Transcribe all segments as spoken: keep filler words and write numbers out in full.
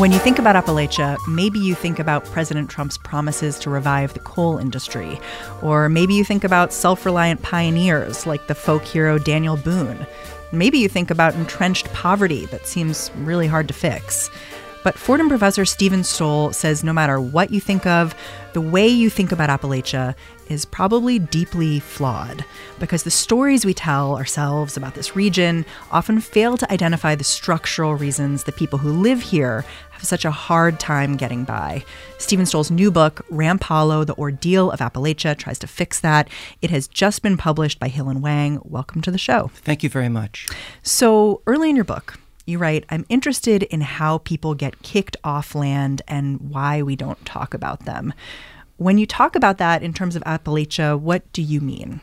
When you think about Appalachia, maybe you think about President Trump's promises to revive the coal industry. Or maybe you think about self-reliant pioneers like the folk hero Daniel Boone. Maybe you think about entrenched poverty that seems really hard to fix. But Fordham professor Stephen Stoll says no matter what you think of, the way you think about Appalachia is probably deeply flawed, because the stories we tell ourselves about this region often fail to identify the structural reasons the people who live here have such a hard time getting by. Stephen Stoll's new book, Ramp Hollow, The Ordeal of Appalachia, tries to fix that. It has just been published by Hill and Wang. Welcome to the show. Thank you very much. So early in your book, you write, I'm interested in how people get kicked off land and why we don't talk about them. When you talk about that in terms of Appalachia, what do you mean?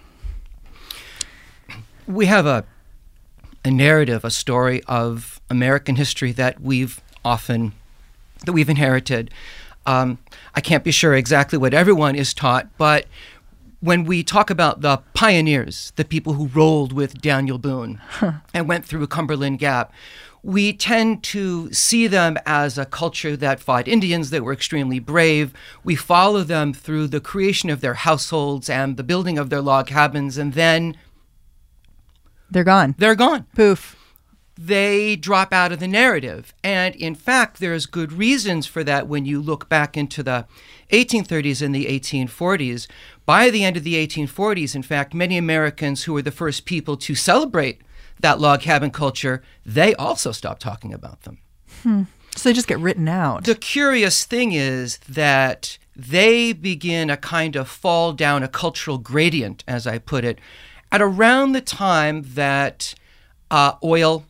We have a, a narrative, a story of American history that we've often, that we've inherited. Um, I can't be sure exactly what everyone is taught, but when we talk about the pioneers, the people who rolled with Daniel Boone huh. and went through Cumberland Gap, we tend to see them as a culture that fought Indians, that were extremely brave. We follow them through the creation of their households and the building of their log cabins, and then they're gone. They're gone. Poof. They drop out of the narrative. And in fact, there's good reasons for that when you look back into the eighteen thirties and the eighteen forties. By the end of the eighteen forties, in fact, many Americans who were the first people to celebrate that log cabin culture, they also stopped talking about them. Hmm. So they just get written out. The curious thing is that they begin a kind of fall down a cultural gradient, as I put it, at around the time that uh, oil,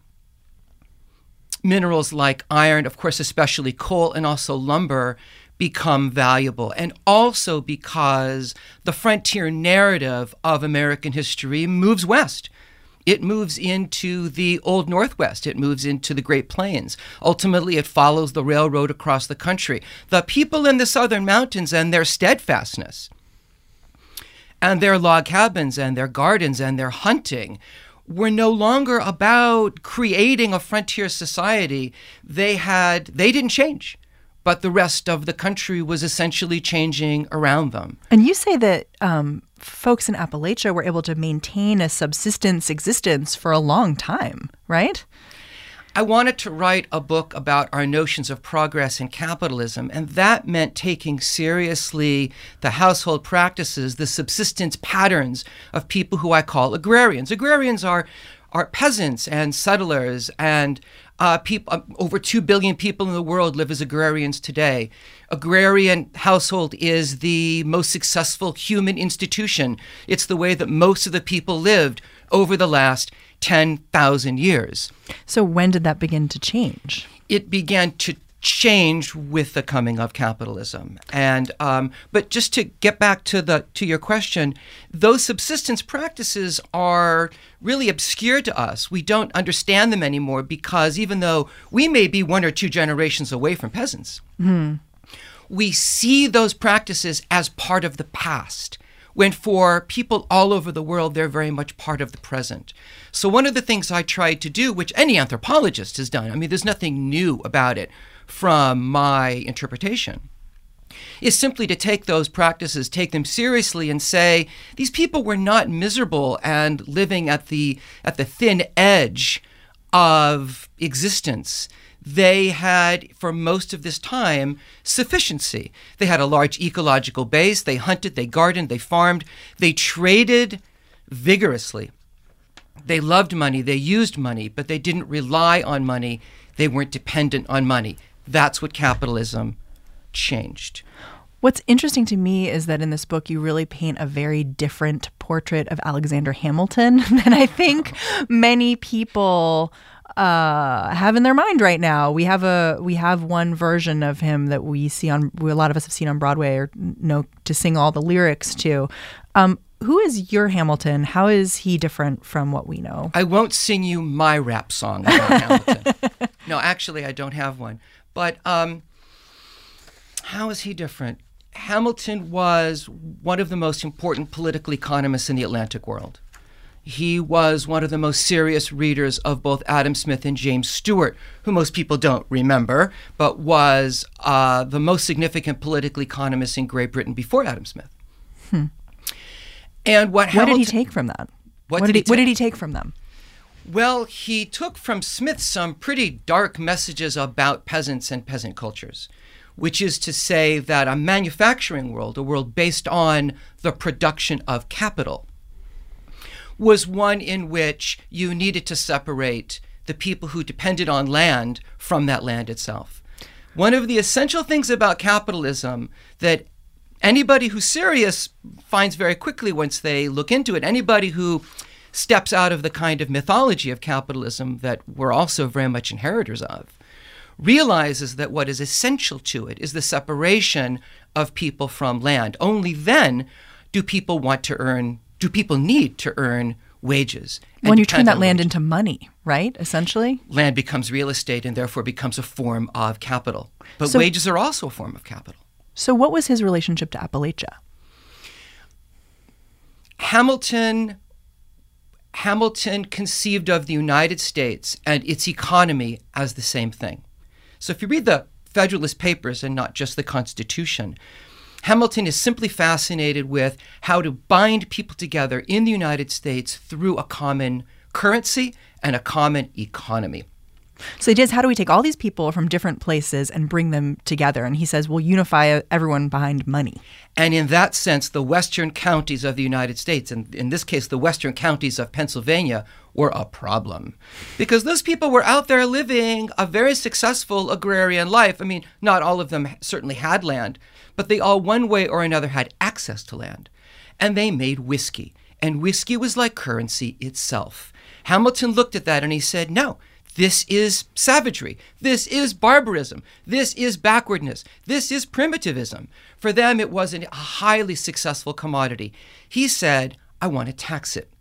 minerals like iron, of course, especially coal, and also lumber, become valuable. And also because the frontier narrative of American history moves west. It moves into the Old Northwest. It moves into the Great Plains. Ultimately, it follows the railroad across the country. The people in the Southern Mountains and their steadfastness and their log cabins and their gardens and their hunting were no longer about creating a frontier society. They had, they didn't change, but the rest of the country was essentially changing around them. And you say that um, folks in Appalachia were able to maintain a subsistence existence for a long time, right? I wanted to write a book about our notions of progress and capitalism, and that meant taking seriously the household practices, the subsistence patterns of people who I call agrarians. Agrarians are, are peasants and settlers, and uh, people, uh, over two billion people in the world live as agrarians today. Agrarian household is the most successful human institution. It's the way that most of the people lived over the last ten thousand years. So when did that begin to change? It began to change with the coming of capitalism. And um, but just to get back to the to your question, those subsistence practices are really obscure to us. We don't understand them anymore because even though we may be one or two generations away from peasants, mm-hmm. we see those practices as part of the past, when for people all over the world, they're very much part of the present. So one of the things I tried to do, which any anthropologist has done, I mean, there's nothing new about it from my interpretation, is simply to take those practices, take them seriously and say, these people were not miserable and living at the at the thin edge of existence. They had, for most of this time, sufficiency. They had a large ecological base. They hunted, they gardened, they farmed. They traded vigorously. They loved money, they used money, but they didn't rely on money. They weren't dependent on money. That's what capitalism changed. What's interesting to me is that in this book, you really paint a very different portrait of Alexander Hamilton than I think many people uh, have in their mind right now. We have a we have one version of him that we see on a lot of us have seen on Broadway or know to sing all the lyrics to. Um, who is your Hamilton? How is he different from what we know? I won't sing you my rap song about Hamilton. No, actually, I don't have one. But um, how is he different? Hamilton was one of the most important political economists in the Atlantic world. He was one of the most serious readers of both Adam Smith and James Stewart, who most people don't remember, but was uh, the most significant political economist in Great Britain before Adam Smith. Hmm. And what, what Hamilton, did he take from that? What, what did, did he, he what did he take from them? Well, he took from Smith some pretty dark messages about peasants and peasant cultures, which is to say that a manufacturing world, a world based on the production of capital, was one in which you needed to separate the people who depended on land from that land itself. One of the essential things about capitalism that anybody who's serious finds very quickly once they look into it, anybody who steps out of the kind of mythology of capitalism that we're also very much inheritors of, realizes that what is essential to it is the separation of people from land. Only then do people want to earn, do people need to earn wages. When you turn that land wages. into money, right, essentially? Land becomes real estate and therefore becomes a form of capital. But so, wages are also a form of capital. So what was his relationship to Appalachia? Hamilton Hamilton conceived of the United States and its economy as the same thing. So if you read the Federalist Papers and not just the Constitution, Hamilton is simply fascinated with how to bind people together in the United States through a common currency and a common economy. So he is, how do we take all these people from different places and bring them together? And he says, we'll unify everyone behind money. And in that sense, the western counties of the United States, and in this case, the western counties of Pennsylvania, were a problem. Because those people were out there living a very successful agrarian life. I mean, not all of them certainly had land, but they all, one way or another, had access to land. And they made whiskey. And whiskey was like currency itself. Hamilton looked at that and he said, no, this is savagery. This is barbarism. This is backwardness. This is primitivism. For them, it was a highly successful commodity. He said, I want to tax it.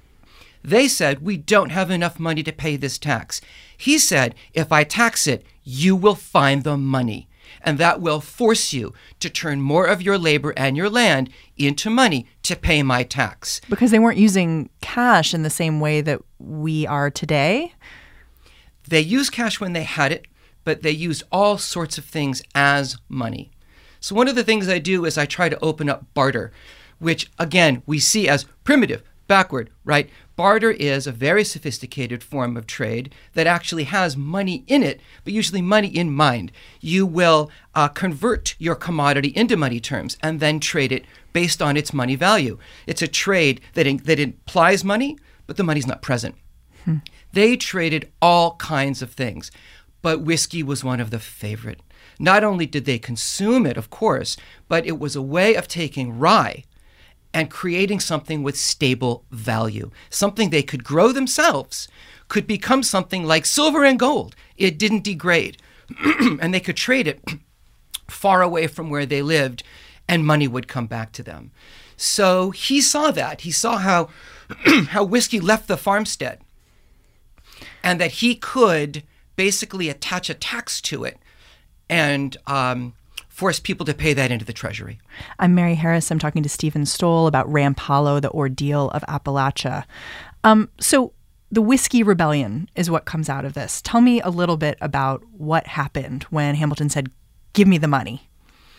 They said, we don't have enough money to pay this tax. He said, if I tax it, you will find the money. And that will force you to turn more of your labor and your land into money to pay my tax. Because they weren't using cash in the same way that we are today? They used cash when they had it, but they used all sorts of things as money. So one of the things I do is I try to open up barter, which, again, we see as primitive, backward, right? Barter is a very sophisticated form of trade that actually has money in it, but usually money in mind. You will uh, convert your commodity into money terms and then trade it based on its money value. It's a trade that, in, that implies money, but the money's not present. Hmm. They traded all kinds of things, but whiskey was one of the favorite. Not only did they consume it, of course, but it was a way of taking rye and creating something with stable value, something they could grow themselves, could become something like silver and gold. It didn't degrade, and they could trade it far away from where they lived, and money would come back to them. So he saw that. He saw how, how whiskey left the farmstead, and that he could basically attach a tax to it and um, force people to pay that into the treasury. I'm Mary Harris. I'm talking to Stephen Stoll about Ramp Hollow, the ordeal of Appalachia. Um, so the Whiskey Rebellion is what comes out of this. Tell me a little bit about what happened when Hamilton said, give me the money.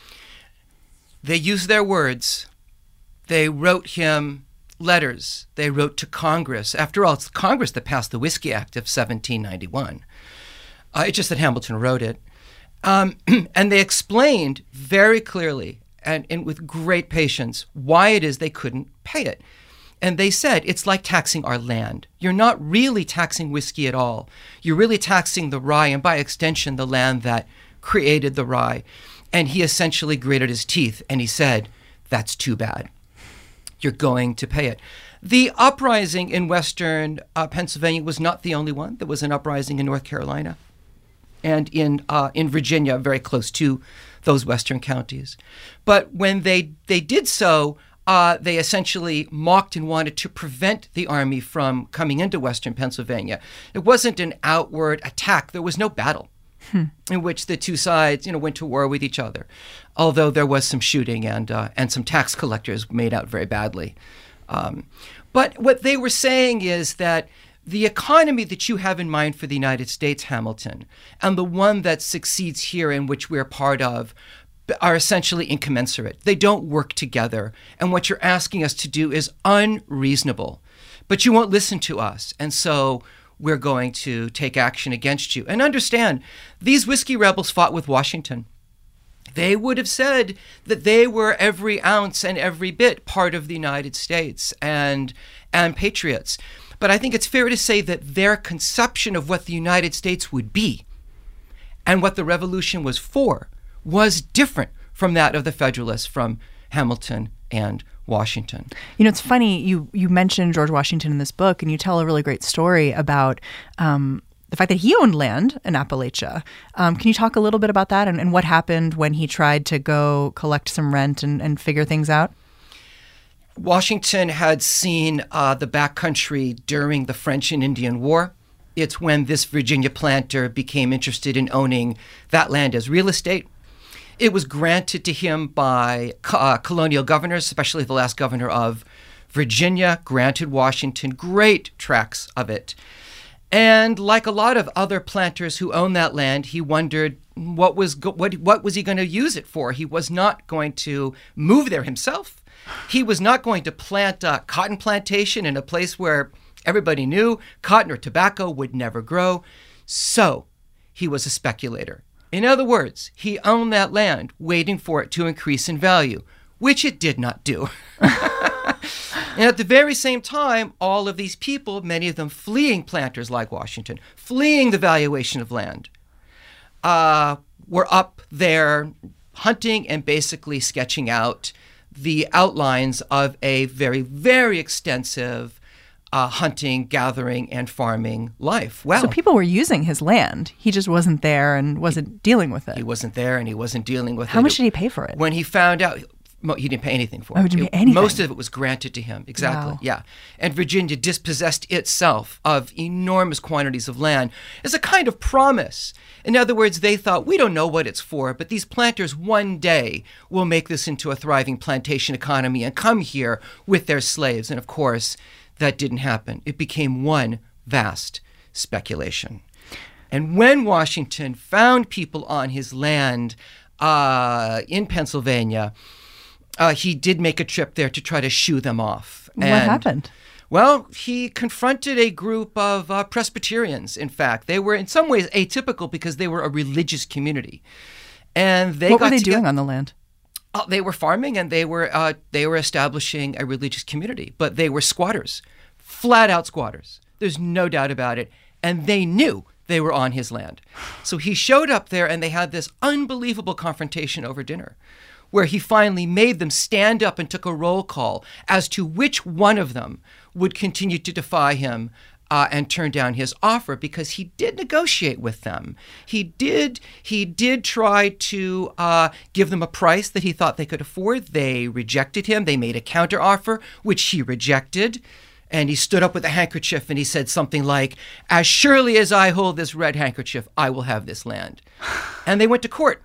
They used their words. They wrote him letters. They wrote to Congress. After all, it's Congress that passed the Whiskey Act of seventeen ninety-one. Uh, it's just that Hamilton wrote it. Um, and they explained very clearly and, and with great patience why it is they couldn't pay it. And they said, it's like taxing our land. You're not really taxing whiskey at all. You're really taxing the rye and by extension the land that created the rye. And he essentially gritted his teeth and he said, that's too bad. You're going to pay it. The uprising in western uh, Pennsylvania was not the only one. There was an uprising in North Carolina and in uh, in Virginia, very close to those western counties. But when they, they did so, uh, they essentially mocked and wanted to prevent the army from coming into western Pennsylvania. It wasn't an outward attack. There was no battle hmm. in which the two sides, you know, went to war with each other, although there was some shooting and uh, and some tax collectors made out very badly. Um, But what they were saying is that the economy that you have in mind for the United States, Hamilton, and the one that succeeds here in which we're part of, are essentially incommensurate. They don't work together. And what you're asking us to do is unreasonable. But you won't listen to us. And so we're going to take action against you. And understand, these whiskey rebels fought with Washington. They would have said that they were every ounce and every bit part of the United States and, and patriots. But I think it's fair to say that their conception of what the United States would be and what the revolution was for was different from that of the Federalists, from Hamilton and Washington. You know, it's funny, you you mentioned George Washington in this book, and you tell a really great story about um, the fact that he owned land in Appalachia. Um, can you talk a little bit about that and, and what happened when he tried to go collect some rent and, and figure things out? Washington had seen uh, the backcountry during the French and Indian War. It's when this Virginia planter became interested in owning that land as real estate. It was granted to him by uh, colonial governors, especially the last governor of Virginia, granted Washington great tracts of it. And like a lot of other planters who owned that land, he wondered what was go- what what was he going to use it for? He was not going to move there himself. He was not going to plant a cotton plantation in a place where everybody knew cotton or tobacco would never grow. So he was a speculator. In other words, he owned that land, waiting for it to increase in value, which it did not do. And at the very same time, all of these people, many of them fleeing planters like Washington, fleeing the valuation of land, uh, were up there hunting and basically sketching out the outlines of a very, very extensive uh, hunting, gathering, and farming life. Well, so people were using his land. He just wasn't there and wasn't he, dealing with it. He wasn't there and he wasn't dealing with How it. much did he pay for it? When he found out, he didn't pay anything for oh, it. He didn't it, pay anything. Most of it was granted to him. Exactly. Wow. Yeah. And Virginia dispossessed itself of enormous quantities of land as a kind of promise. In other words, they thought, we don't know what it's for, but these planters one day will make this into a thriving plantation economy and come here with their slaves. And of course, that didn't happen. It became one vast speculation. And when Washington found people on his land uh, in Pennsylvania, uh, he did make a trip there to try to shoo them off. What and, happened? Well, he confronted a group of uh, Presbyterians, in fact. They were in some ways atypical because they were a religious community. And they What got were they together- doing on the land? Uh, they were farming and they were uh, they were establishing a religious community, but they were squatters, flat out squatters. There's no doubt about it. And they knew they were on his land. So he showed up there and they had this unbelievable confrontation over dinner where he finally made them stand up and took a roll call as to which one of them would continue to defy him Uh, and turn down his offer, because he did negotiate with them. He did he did try to uh, give them a price that he thought they could afford. They rejected him. They made a counteroffer, which he rejected. And he stood up with a handkerchief and he said something like, "As surely as I hold this red handkerchief, I will have this land." And they went to court.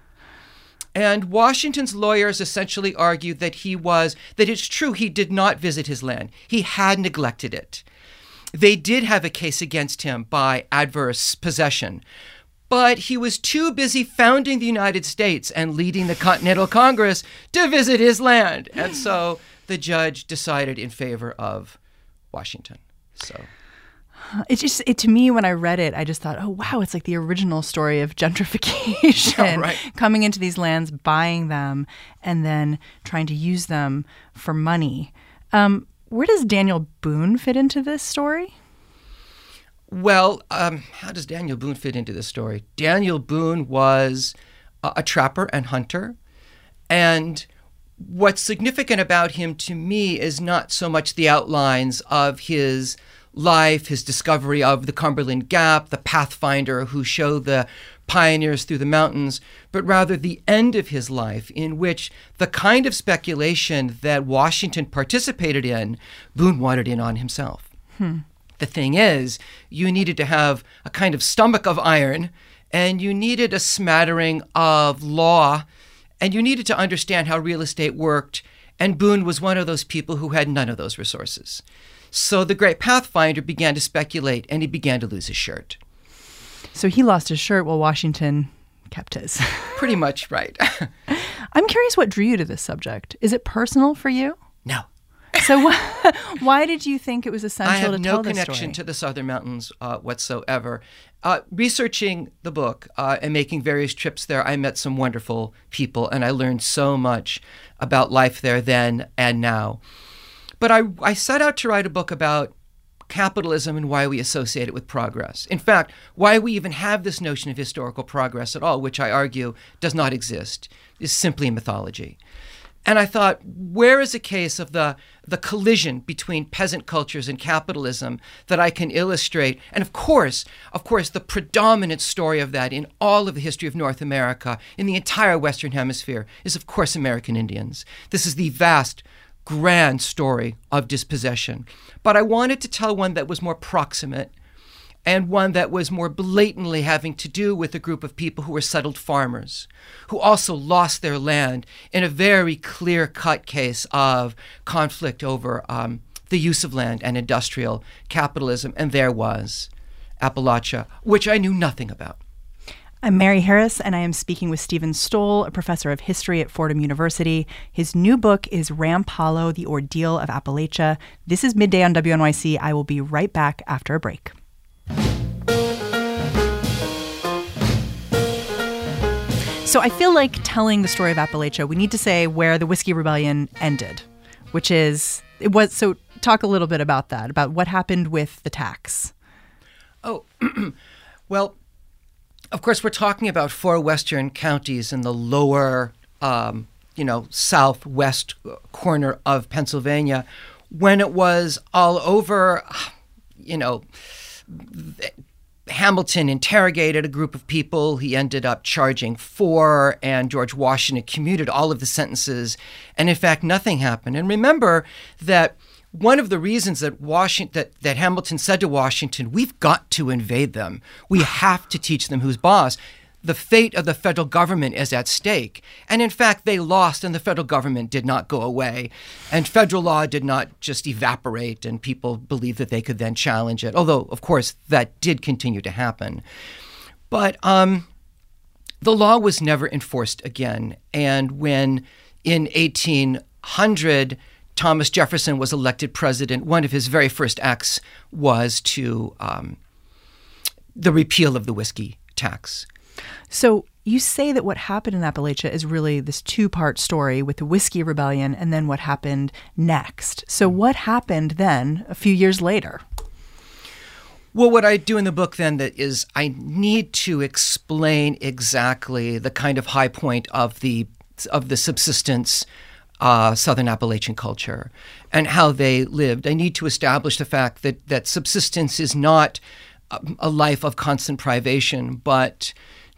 And Washington's lawyers essentially argued that he was, that it's true he did not visit his land. He had neglected it. They did have a case against him by adverse possession, but he was too busy founding the United States and leading the Continental Congress to visit his land. And so the judge decided in favor of Washington. So It just, it to me, when I read it, I just thought, oh, wow, it's like the original story of gentrification. Yeah, right. Coming into these lands, buying them, and then trying to use them for money. Um, Where does Daniel Boone fit into this story? Well, um, how does Daniel Boone fit into this story? Daniel Boone was a, a trapper and hunter. And what's significant about him to me is not so much the outlines of his life, his discovery of the Cumberland Gap, the pathfinder who showed the pioneers through the mountains, but rather the end of his life, in which the kind of speculation that Washington participated in, Boone wanted in on himself. Hmm. The thing is, you needed to have a kind of stomach of iron, and you needed a smattering of law, and you needed to understand how real estate worked, and Boone was one of those people who had none of those resources. So the great Pathfinder began to speculate, and he began to lose his shirt. So he lost his shirt while Washington kept his. Pretty much right. I'm curious what drew you to this subject. Is it personal for you? No. So wh- why did you think it was essential I have to no tell this connection story? to the Southern Mountains uh, whatsoever. Uh, researching the book uh, and making various trips there, I met some wonderful people, and I learned so much about life there then and now. But I, I set out to write a book about capitalism and why we associate it with progress. In fact, why we even have this notion of historical progress at all, which I argue does not exist, is simply mythology. And I thought, where is a case of the, the collision between peasant cultures and capitalism that I can illustrate? And of course, of course, the predominant story of that in all of the history of North America, in the entire Western Hemisphere, is of course American Indians. This is the vast, grand story of dispossession. But I wanted to tell one that was more proximate, and one that was more blatantly having to do with a group of people who were settled farmers, who also lost their land in a very clear-cut case of conflict over um, the use of land and industrial capitalism. And there was Appalachia, which I knew nothing about. I'm Mary Harris, and I am speaking with Stephen Stoll, a professor of history at Fordham University. His new book is Ramp Hollow, The Ordeal of Appalachia. This is Midday on W N Y C. I will be right back after a break. So I feel like telling the story of Appalachia, we need to say where the Whiskey Rebellion ended, which is, it was, so talk a little bit about that, about what happened with the tax. Oh, well, of course, we're talking about four western counties in the lower, um, you know, southwest corner of Pennsylvania, when it was all over, you know, Hamilton interrogated a group of people. He ended up charging four, and George Washington commuted all of the sentences. And in fact, nothing happened. And remember that one of the reasons that Washington, that, that Hamilton said to Washington, we've got to invade them. We have to teach them who's boss. The fate of the federal government is at stake. And in fact, they lost, and the federal government did not go away. And federal law did not just evaporate, and people believed that they could then challenge it, although, of course, that did continue to happen. But um, the law was never enforced again. And when in eighteen hundred, Thomas Jefferson was elected president, one of his very first acts was to um, the repeal of the whiskey tax. So you say that what happened in Appalachia is really this two-part story with the Whiskey Rebellion and then what happened next. So what happened then a few years later? Well, what I do in the book then that is I need to explain exactly the kind of high point of the of the subsistence uh, Southern Appalachian culture and how they lived. I need to establish the fact that that subsistence is not a, a life of constant privation, but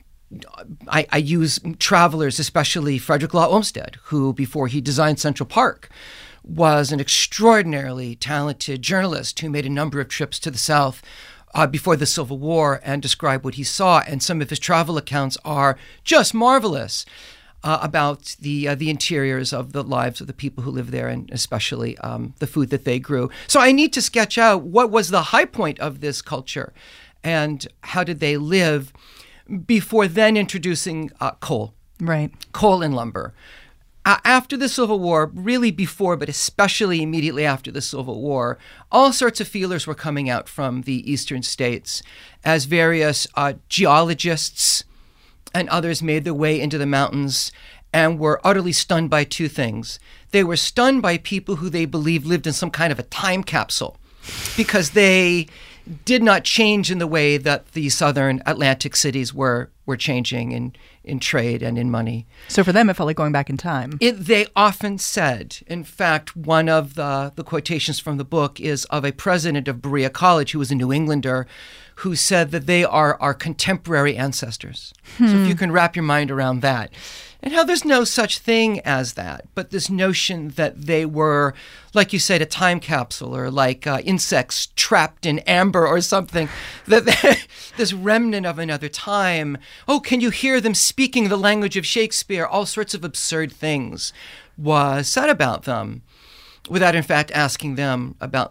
I, I use travelers, especially Frederick Law Olmsted, who, before he designed Central Park, was an extraordinarily talented journalist who made a number of trips to the South uh, before the Civil War and described what he saw. And some of his travel accounts are just marvelous uh, about the uh, the interiors of the lives of the people who live there, and especially um, the food that they grew. So I need to sketch out what was the high point of this culture and how did they live before then introducing uh, coal. Right. Coal and lumber. Uh, after the Civil War, really before, but especially immediately after the Civil War, all sorts of feelers were coming out from the eastern states as various uh, geologists and others made their way into the mountains and were utterly stunned by two things. They were stunned by people who they believed lived in some kind of a time capsule because they did not change in the way that the southern Atlantic cities were were changing in, in trade and in money. So for them, it felt like going back in time. It, they often said, in fact, one of the, the quotations from the book is of a president of Berea College who was a New Englander who said that they are our contemporary ancestors. Hmm. So if you can wrap your mind around that. And how there's no such thing as that, but this notion that they were, like you said, a time capsule or like uh, insects trapped in amber or something, that this remnant of another time. Oh, can you hear them speaking the language of Shakespeare? All sorts of absurd things was said about them without, in fact, asking them about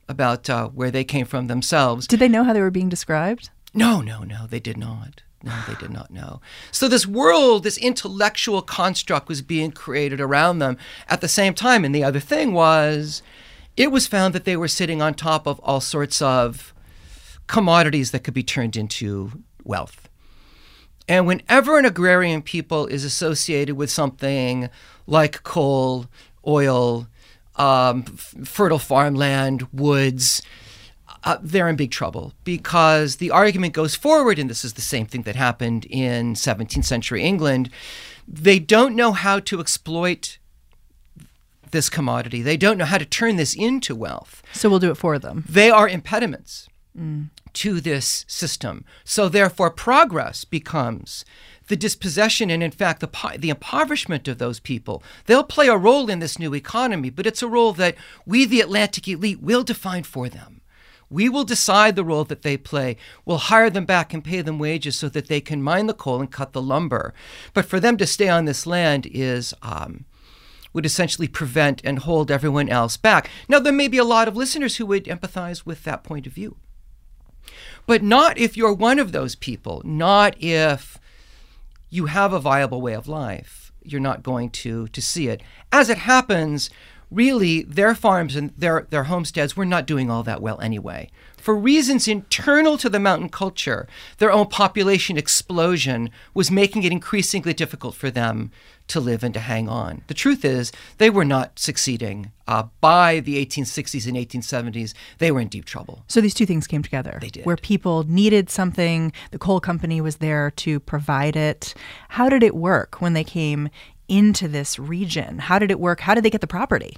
about uh, where they came from themselves. Did they know how they were being described? No, no, no, they did not. No, they did not know. So this world, this intellectual construct was being created around them at the same time. And the other thing was, it was found that they were sitting on top of all sorts of commodities that could be turned into wealth. And whenever an agrarian people is associated with something like coal, oil, um, f- fertile farmland, woods, Uh, they're in big trouble, because the argument goes forward, and this is the same thing that happened in seventeenth century England. They don't know how to exploit this commodity. They don't know how to turn this into wealth. So we'll do it for them. They are impediments Mm. to this system. So therefore, progress becomes the dispossession and, in fact, the, po- the impoverishment of those people. They'll play a role in this new economy, but it's a role that we, the Atlantic elite, will define for them. We will decide the role that they play. We'll hire them back and pay them wages so that they can mine the coal and cut the lumber. But for them to stay on this land is um, would essentially prevent and hold everyone else back. Now, there may be a lot of listeners who would empathize with that point of view. But not if you're one of those people, not if you have a viable way of life. You're not going to, to see it. As it happens, really, their farms and their, their homesteads were not doing all that well anyway. For reasons internal to the mountain culture, their own population explosion was making it increasingly difficult for them to live and to hang on. The truth is, they were not succeeding. Uh, by the eighteen sixties and eighteen seventies, they were in deep trouble. So these two things came together. They did. Where people needed something, the coal company was there to provide it. How did it work when they came into this region? How did it work? How did they get the property?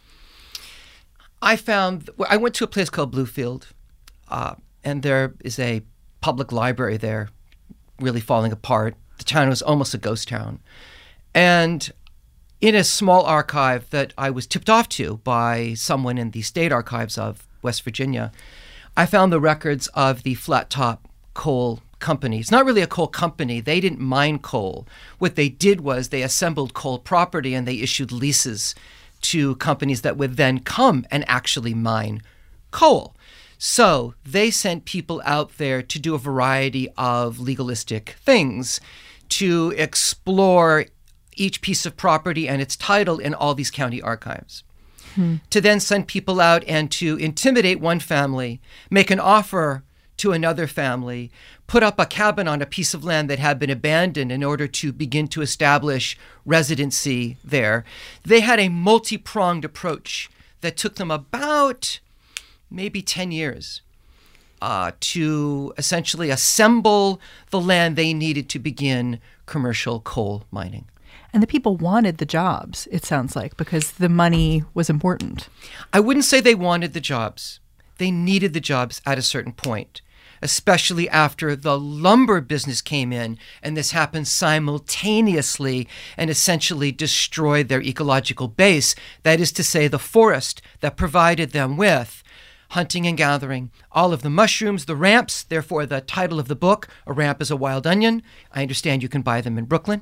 I found, I went to a place called Bluefield, uh, and there is a public library there, really falling apart. The town was almost a ghost town. And in a small archive that I was tipped off to by someone in the state archives of West Virginia, I found the records of the Flat Top Coal Company. It's not really a coal company. They didn't mine coal. What they did was they assembled coal property and they issued leases to companies that would then come and actually mine coal. So they sent people out there to do a variety of legalistic things, to explore each piece of property and its title in all these county archives. Hmm. To then send people out and to intimidate one family, make an offer to another family, put up a cabin on a piece of land that had been abandoned in order to begin to establish residency there. They had a multi-pronged approach that took them about maybe ten years uh, to essentially assemble the land they needed to begin commercial coal mining. And the people wanted the jobs, it sounds like, because the money was important. I wouldn't say they wanted the jobs. They needed the jobs at a certain point, especially after the lumber business came in, and this happened simultaneously and essentially destroyed their ecological base. That is to say, the forest that provided them with hunting and gathering, all of the mushrooms, the ramps, therefore the title of the book, A Ramp is a Wild Onion. I understand you can buy them in Brooklyn.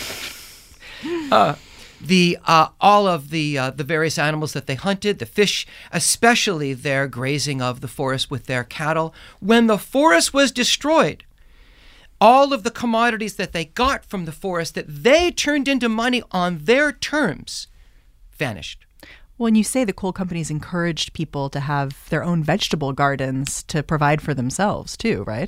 Uh, the uh, all of the uh, the various animals that they hunted, the fish, especially their grazing of the forest with their cattle. When the forest was destroyed, all of the commodities that they got from the forest that they turned into money on their terms vanished. Well, and you say the coal companies encouraged people to have their own vegetable gardens to provide for themselves too, right?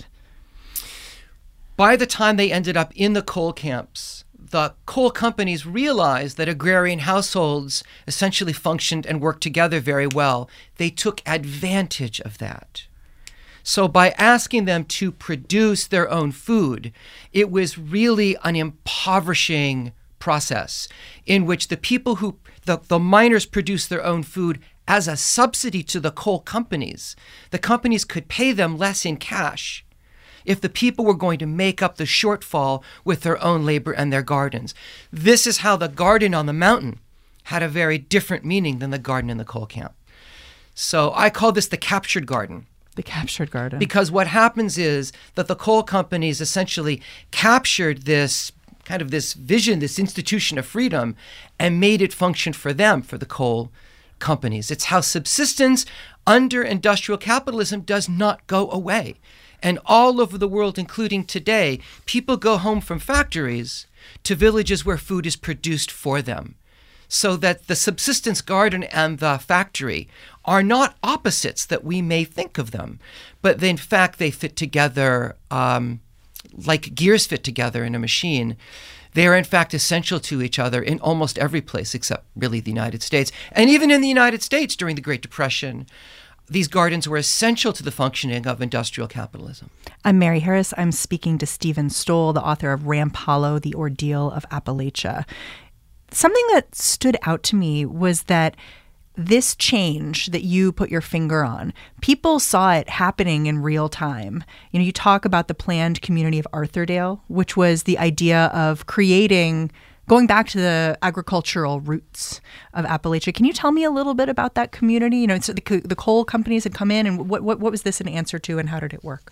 By the time they ended up in the coal camps, the coal companies realized that agrarian households essentially functioned and worked together very well. They took advantage of that. So by asking them to produce their own food, it was really an impoverishing process in which the people who, the, the miners produced their own food as a subsidy to the coal companies. The companies could pay them less in cash if the people were going to make up the shortfall with their own labor and their gardens. This is how the garden on the mountain had a very different meaning than the garden in the coal camp. So I call this the captured garden. The captured garden. Because what happens is that the coal companies essentially captured this kind of this vision, this institution of freedom, and made it function for them, for the coal companies. It's how subsistence under industrial capitalism does not go away. And all over the world, including today, people go home from factories to villages where food is produced for them. So that the subsistence garden and the factory are not opposites that we may think of them, but in fact they fit together um, like gears fit together in a machine. They are in fact essential to each other in almost every place except really the United States. And even in the United States during the Great Depression, these gardens were essential to the functioning of industrial capitalism. I'm Mary Harris. I'm speaking to Stephen Stoll, the author of Ramp Hollow, The Ordeal of Appalachia. Something that stood out to me was that this change that you put your finger on, people saw it happening in real time. You know, you talk about the planned community of Arthurdale, which was the idea of creating, going back to the agricultural roots of Appalachia. Can you tell me a little bit about that community? You know, so the, the coal companies had come in, and what, what, what was this an answer to, and how did it work?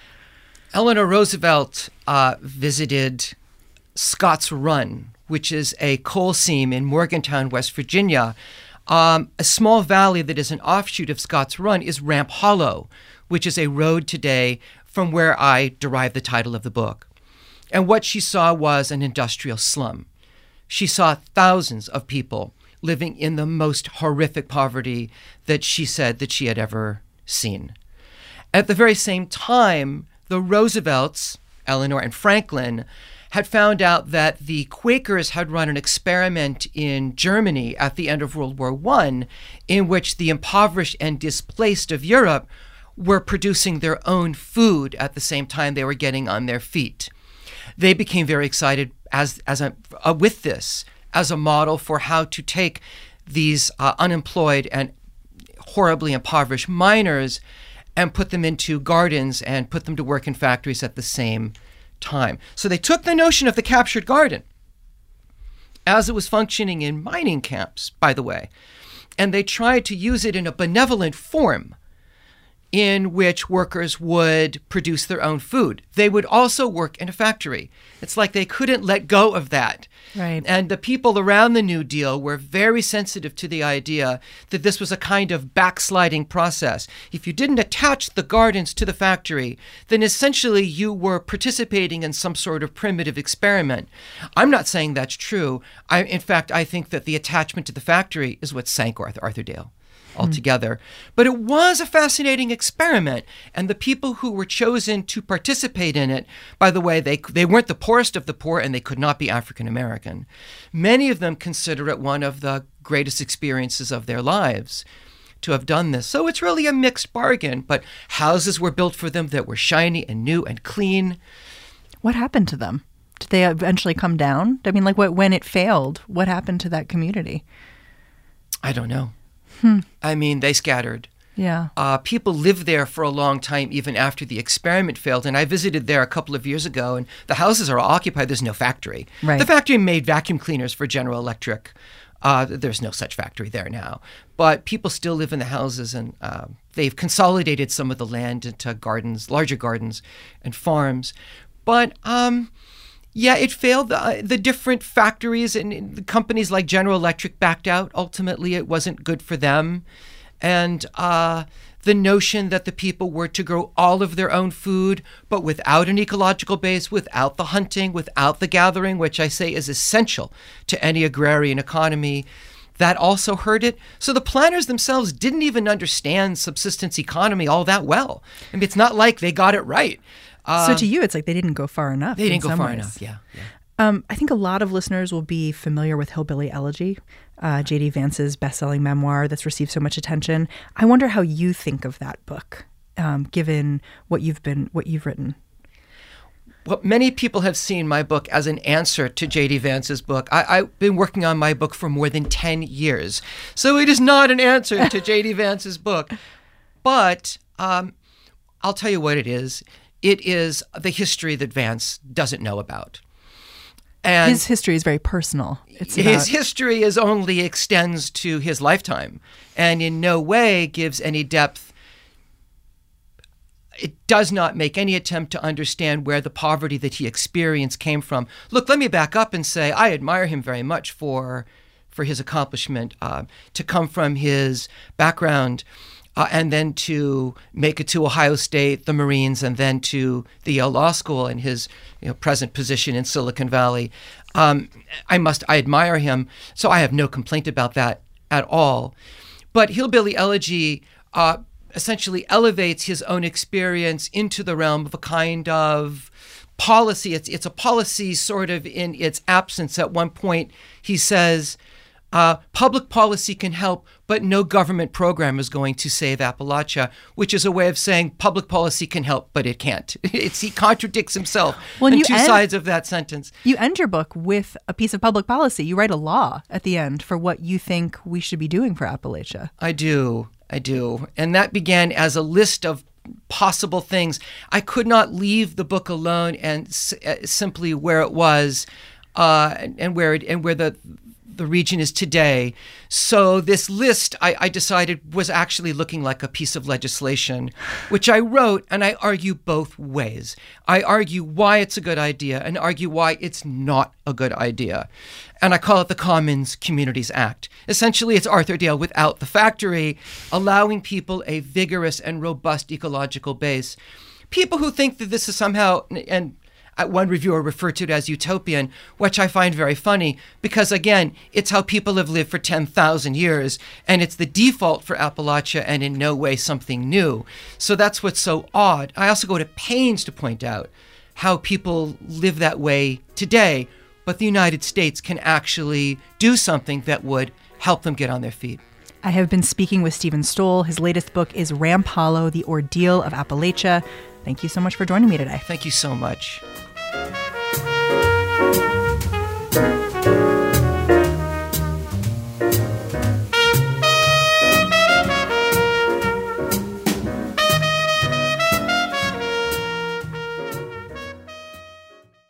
Eleanor Roosevelt uh, visited Scott's Run, which is a coal seam in Morgantown, West Virginia. Um, a small valley that is an offshoot of Scott's Run is Ramp Hollow, which is a road today from where I derived the title of the book. And what she saw was an industrial slum. She saw thousands of people living in the most horrific poverty that she said that she had ever seen. At the very same time, the Roosevelts, Eleanor and Franklin, had found out that the Quakers had run an experiment in Germany at the end of World War One, in which the impoverished and displaced of Europe were producing their own food at the same time they were getting on their feet. They became very excited as, as a, uh, with this as a model for how to take these uh, unemployed and horribly impoverished miners and put them into gardens and put them to work in factories at the same time. So they took the notion of the captured garden as it was functioning in mining camps, by the way, and they tried to use it in a benevolent form in which workers would produce their own food. They would also work in a factory. It's like they couldn't let go of that. Right. And the people around the New Deal were very sensitive to the idea that this was a kind of backsliding process. If you didn't attach the gardens to the factory, then essentially you were participating in some sort of primitive experiment. I'm not saying that's true. I, in fact, I think that the attachment to the factory is what sank Arthur, Arthurdale altogether. Mm. But it was a fascinating experiment, and the people who were chosen to participate in it, by the way, they they weren't the poorest of the poor, and they could not be African American. Many of them consider it one of the greatest experiences of their lives to have done this. So it's really a mixed bargain, but houses were built for them that were shiny and new and clean. What happened to them? Did they eventually come down? I mean, like what, when it failed, what happened to that community? I don't know. Hmm. I mean, they scattered. Yeah. Uh, people lived there for a long time, even after the experiment failed. And I visited there a couple of years ago, and the houses are all occupied. There's no factory. Right. The factory made vacuum cleaners for General Electric. Uh, there's no such factory there now. But people still live in the houses, and uh, they've consolidated some of the land into gardens, larger gardens and farms. But um, yeah, it failed. Uh, the different factories and, and the companies like General Electric backed out. Ultimately, it wasn't good for them. And uh, the notion that the people were to grow all of their own food, but without an ecological base, without the hunting, without the gathering, which I say is essential to any agrarian economy, that also hurt it. So the planners themselves didn't even understand subsistence economy all that well. I mean, it's not like they got it right. Uh, so to you, it's like they didn't go far enough. They didn't go far ways. enough, yeah. yeah. Um, I think a lot of listeners will be familiar with Hillbilly Elegy, uh, J D Vance's best-selling memoir that's received so much attention. I wonder how you think of that book, um, given what you've been, what you've written. Well, many people have seen my book as an answer to J D Vance's book. I, I've been working on my book for more than ten years, so it is not an answer to J D Vance's book. But um, I'll tell you what it is. It is the history that Vance doesn't know about. And his history is very personal. It's his about... history is only extends to his lifetime and in no way gives any depth. It does not make any attempt to understand where the poverty that he experienced came from. Look, let me back up and say I admire him very much for for his accomplishment, uh, to come from his background uh, and then to make it to Ohio State, the Marines, and then to the Yale Law School and his you know, present position in Silicon Valley. Um, I must, I admire him, so I have no complaint about that at all. But Hillbilly Elegy uh, essentially elevates his own experience into the realm of a kind of policy. It's it's a policy sort of in its absence. At one point, he says, uh, public policy can help, but no government program is going to save Appalachia, which is a way of saying public policy can help, but it can't. It's, he contradicts himself well, on two end, sides of that sentence. You end your book with a piece of public policy. You write a law at the end for what you think we should be doing for Appalachia. I do. I do. And that began as a list of possible things. I could not leave the book alone and s- simply where it was uh, and, and where it, and where the the region is today. So this list, I, I decided, was actually looking like a piece of legislation, which I wrote, and I argue both ways. I argue why it's a good idea and argue why it's not a good idea. And I call it the Commons Communities Act. Essentially, it's Arthur Dale without the factory, allowing people a vigorous and robust ecological base. People who think that this is somehow, and one reviewer referred to it as utopian, which I find very funny because, again, it's how people have lived for ten thousand years, and it's the default for Appalachia and in no way something new. So that's what's so odd. I also go to pains to point out how people live that way today, but the United States can actually do something that would help them get on their feet. I have been speaking with Stephen Stoll. His latest book is Ram Hollow, The Ordeal of Appalachia. Thank you so much for joining me today. Thank you so much.